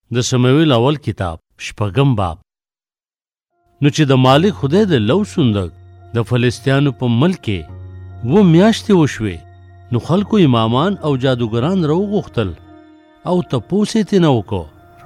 د سمویل اول کتاب شپږم باب. نو چې د مالک خدای د لو صندوق د فلسطینو په ملک کې 2 میاشتې وشوې، نو خلکو امامان او جادوګران راوغوښتل او تپوس یې ترېنه وکړو،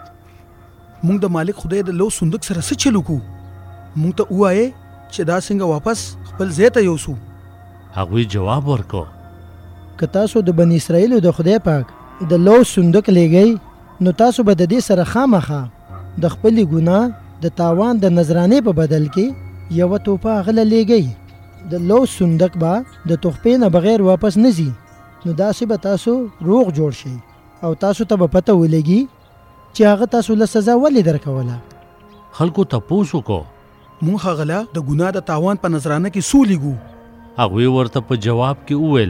مونږ د مالک خدای د لو صندوق سره څه چل وکړو؟ مونږ ته ووایې چې دا څنګه واپس خپل ځای ته یوسو. هغوی جواب ورکړو، که تاسو د بني اسرائیلو د خدای پاک د لو صندوق لېږئ، نو تاسو به د دې سره خامخا د خپلې ګناه د تاوان د نذرانې په بدل کې یوه توپه هغه لېږئ. د لو صندوق به د تحفې نه بغیر واپس نه ځي، نو داسې به تاسو روغ جوړ شئ او تاسو ته به پته ولګي چې هغه تاسو له سزا ولې درکوله. خلکو تپوس وکړو، مونږ هغه له د ګناه د تاوان په نذرانه کې څو لیږو؟ هغوی ورته په جواب کې وویل،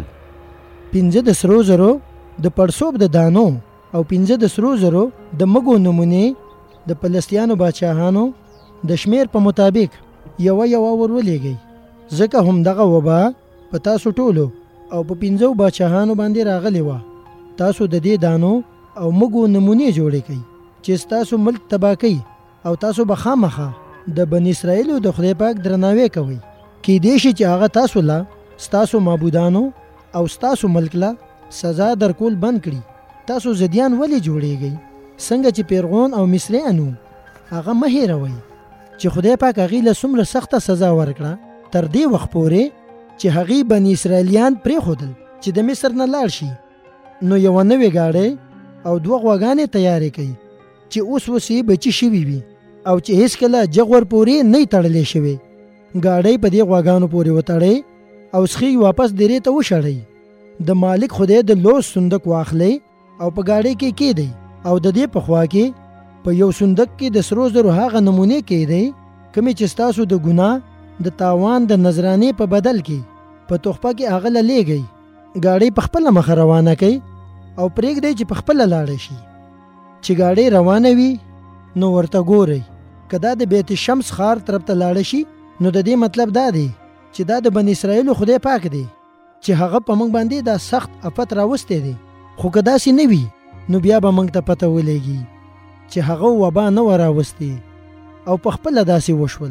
5 د سرو زرو د پړسوب د دانو او 5 د سرو زرو د مګو نمونې د فلسطینو بادشاهانو د شمیر په مطابق یوه ورولېږئ، ځکه همدغه وبا په تاسو ټولو او په 5 بادشاهانو باندې راغلی وه. تاسو د دې دانو او مګو نمونې جوړې کړئ چې ستاسو ملک تباه کوي، او تاسو به خامخا د بني اسرائیلو د خدای پاک درناوی کوئ. کیدای شي چې هغه تاسو له ستاسو معبودانو او ستاسو ملک له سزا درکول بند کړي. تاسو زدیان ولې جوړیږئ؟ څنګه چې پیرغون او مصریانو هغه مه هېروئ چې خدای پاک هغې له څومره سخته سزا ورکړه، تر دې وخت پورې چې هغې بني اسرائیلیان پرېښودل چې د مصر نه لاړ شي. نو یوه نوې ګاډۍ او 2 غواګانې تیارې کړئ چې اوس یې بچي شوي وي او چې هېڅکله جغور پورې نه یې تړلی شوی. ګاډۍ په دې غواګانو پورې وتړئ او سخي واپس درې ته وشړئ. د مالک خدای د لو صندوق واخلئ او په ګاډۍ کې کېدئ، او د دې په خوا کې په یو صندوق کې د سرو زرو هغه نمونې کېدئ کومې چې ستاسو د ګناه د تاوان د نذرانې په بدل کې په تحفه کې هغه له لېږئ. ګاډۍ په خپله مخه روانه کړئ او پرېږدئ چې په خپله لاړه شي. چې ګاډۍ روانه وي نو ورته ګورئ، که دا د بیت شمس ښار طرف ته لاړه شي، نو د دې مطلب دا دی چې دا د بني اسرائیلو خدای پاک دی چې هغه په موږ باندې دا سخت افت راوستی دی. خو که داسې نه وي، نو بیا به موږ ته پته ولګي چې هغه وبا نه وه راوستې او په خپله داسې وشول.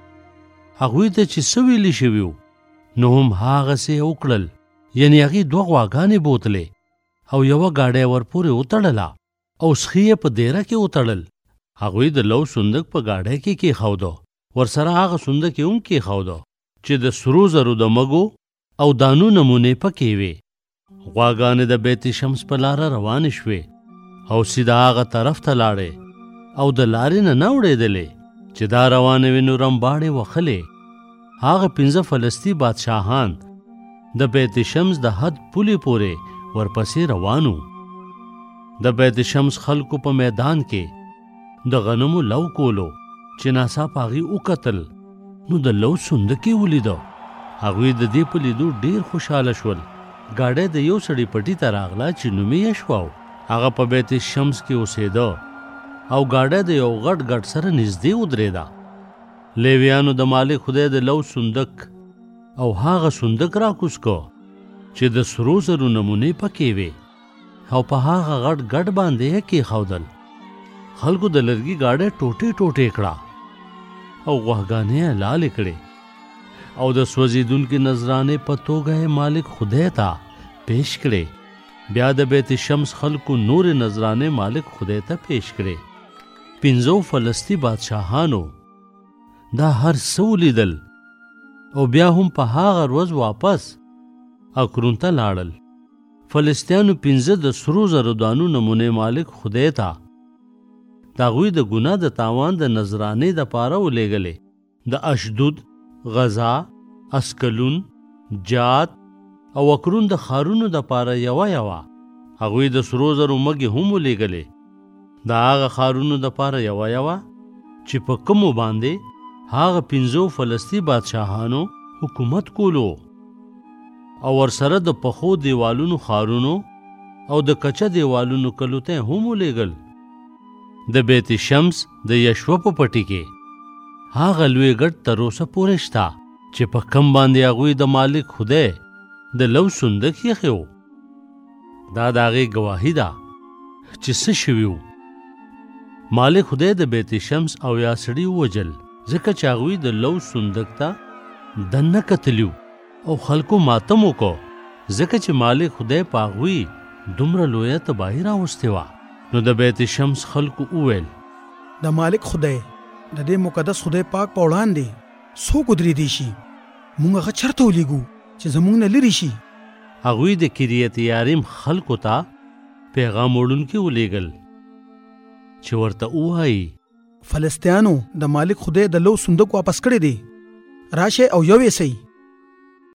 هغوی ته چې څه ویلي شوي وو، نو هم هغسې وکړل. یعنې هغې 2 غواګانې بوتلې او یوه ګاډۍ ورپورې وتړله او سخي یې په دیره کې وتړل. هغوی د لو صندوق په ګاډۍ کې کېښودو، ورسره هغه صندوق یې هم کېښودو چې د سرو زرو د مګو او دانو نمونې پکې وې. غواګانې د بیت شمس په لاره روانې شوې او سیده هغه طرف ته لاړې او د لارې نه وړېدلې چې دا روانې وې، نو رمباړې وخلې. هغه 5 فلسطین بادشاهان د بیت شمس د حد پولې پورې ورپسې روانو. د بیت شمس خلکو په میدان کې د غنمو لو کولو چې ناڅاپه هغې وکتل، نو د لو صندوق یې ولیدو. هغوی د دې په لیدو ډېر خوشحاله شول. ګاډۍ د یو سړي پټي ته راغله چې نوم یې یشوع. هغه په بیت شمس کې اوسېده او ګاډۍ د یو غټ سره نږدې ودرېده. لیویانو د مالک خدای د لو صندوق او هغه صندوق راکوز کو چې د سرو زرو نمونې پکې وې او په هغه غټ باندې یې کېښودل. خلکو د لرګي ګاډۍ ټوټې کړه او غواګانې یې لالې کړې او د سوځېدونکي نذرانې په توګه یې مالک خدای ته پیش کړې. بیا د بیت شمس خلکو نورې نذرانې مالک خدای ته پیش کړې. 5 فلسطین بادشاهانو دا هر څه ولیدل او بیا هم په هغه ورځ واپس اکرون ته لاړل. فلسطینو 5 د سرو زرو دانو نمونې مالک خدای ته د هغوی د ګناه د تاوان د نذرانې دپاره ولېږلې. د اشدود، غزا، اسکلون، جات او اکرون د ښارونو دپاره یوه هغوی د سرو زرو مګې هم ولېږلې. د هغه ښارونو دپاره یوه چې په کومو باندې هغه 5 فلسطین بادشاهانو حکومت کولو، او ورسره د پخو دیوالونو ښارونو او د کچه دیوالونو کلو ته هم ولېږل. د بیت شمس د یشوع په پټي کې هغه لوی ګټ تر اوسه پورې شته چې په کم باندې هغوی د مالک خدای د لو صندوق ایښی و. دا د هغې ګواهي ده چې څه شوي وو. مالک خدای د بیت شمس او یا سړي ووجل ځکه چې هغوی د لو صندوق ته دننه کتلیو او خلکو ماتم وکړو ځکه چې مالک خدای په هغوی دومره لویه تباهي راوستې وه. نو د بیت شمس خلکو وویل د مالک خدای د دې مقدس خدای پاک په وړاندې څوک ودرېدی شي، موږ هغه چېرته ولیږو چې زموږ نه لرې شي. هغوی د کریت یاریم خلکو ته پیغام وړونکي ولیږل چې ورته ووایي فلسطینیانو د مالک خدای د لو صندوق واپس کړی دی، راشئ او یو یې سئ